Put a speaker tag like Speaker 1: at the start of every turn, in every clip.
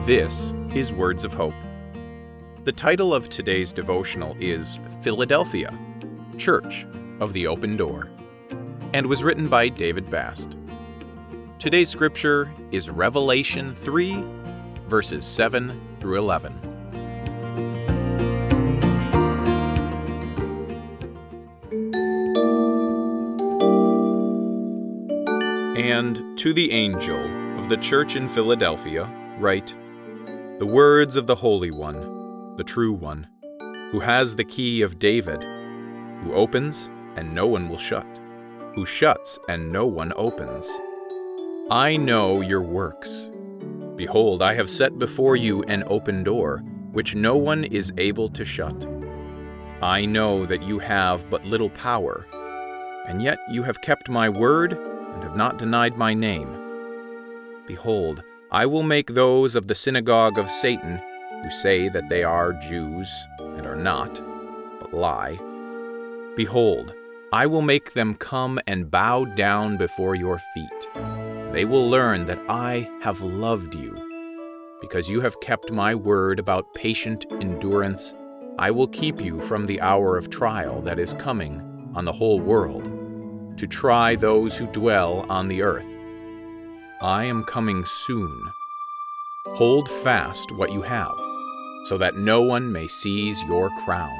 Speaker 1: This is Words of Hope. The title of today's devotional is Philadelphia, Church of the Open Door, and was written by David Bast. Today's scripture is Revelation 3, verses 7 through 11. And to the angel of the church in Philadelphia write, the words of the Holy One, the true One, who has the key of David, who opens and no one will shut, who shuts and no one opens. I know your works. Behold, I have set before you an open door, which no one is able to shut. I know that you have but little power, and yet you have kept my word and have not denied my name. Behold, I will make those of the synagogue of Satan, who say that they are Jews and are not, but lie. Behold, I will make them come and bow down before your feet. They will learn that I have loved you. Because you have kept my word about patient endurance, I will keep you from the hour of trial that is coming on the whole world, to try those who dwell on the earth. I am coming soon. Hold fast what you have, so that no one may seize your crown.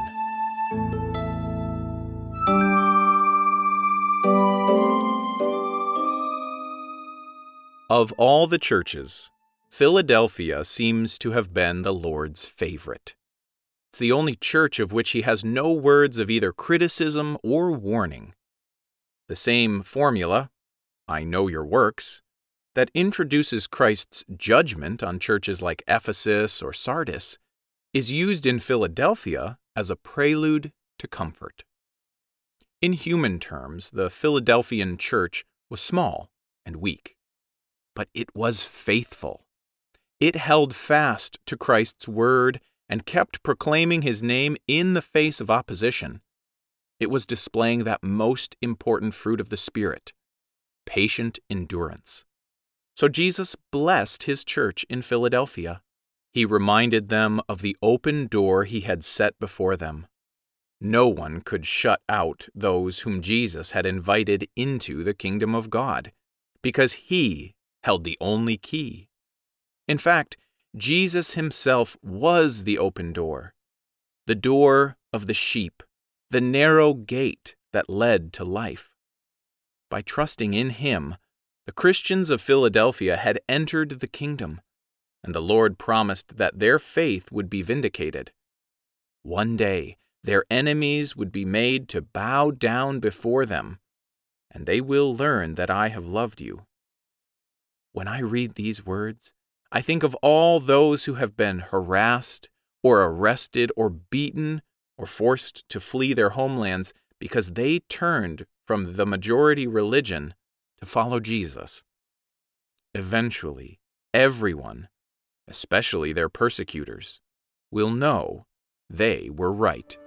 Speaker 1: Of all the churches, Philadelphia seems to have been the Lord's favorite. It's the only church of which he has no words of either criticism or warning. The same formula, I know your works, that introduces Christ's judgment on churches like Ephesus or Sardis, is used in Philadelphia as a prelude to comfort. In human terms, the Philadelphian church was small and weak, but it was faithful. It held fast to Christ's word and kept proclaiming his name in the face of opposition. It was displaying that most important fruit of the Spirit, patient endurance. So Jesus blessed his church in Philadelphia. He reminded them of the open door he had set before them. No one could shut out those whom Jesus had invited into the kingdom of God, because he held the only key. In fact, Jesus himself was the open door, the door of the sheep, the narrow gate that led to life. By trusting in him, the Christians of Philadelphia had entered the kingdom, and the Lord promised that their faith would be vindicated. One day, their enemies would be made to bow down before them, and they will learn that I have loved you. When I read these words, I think of all those who have been harassed or arrested or beaten or forced to flee their homelands because they turned from the majority religion to follow Jesus. Eventually, everyone, especially their persecutors, will know they were right.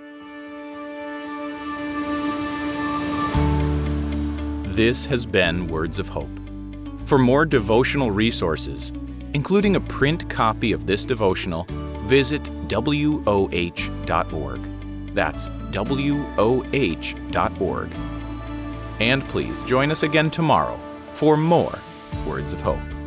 Speaker 1: This has been Words of Hope. For more devotional resources, including a print copy of this devotional, visit woh.org. That's woh.org. And please join us again tomorrow for more Words of Hope.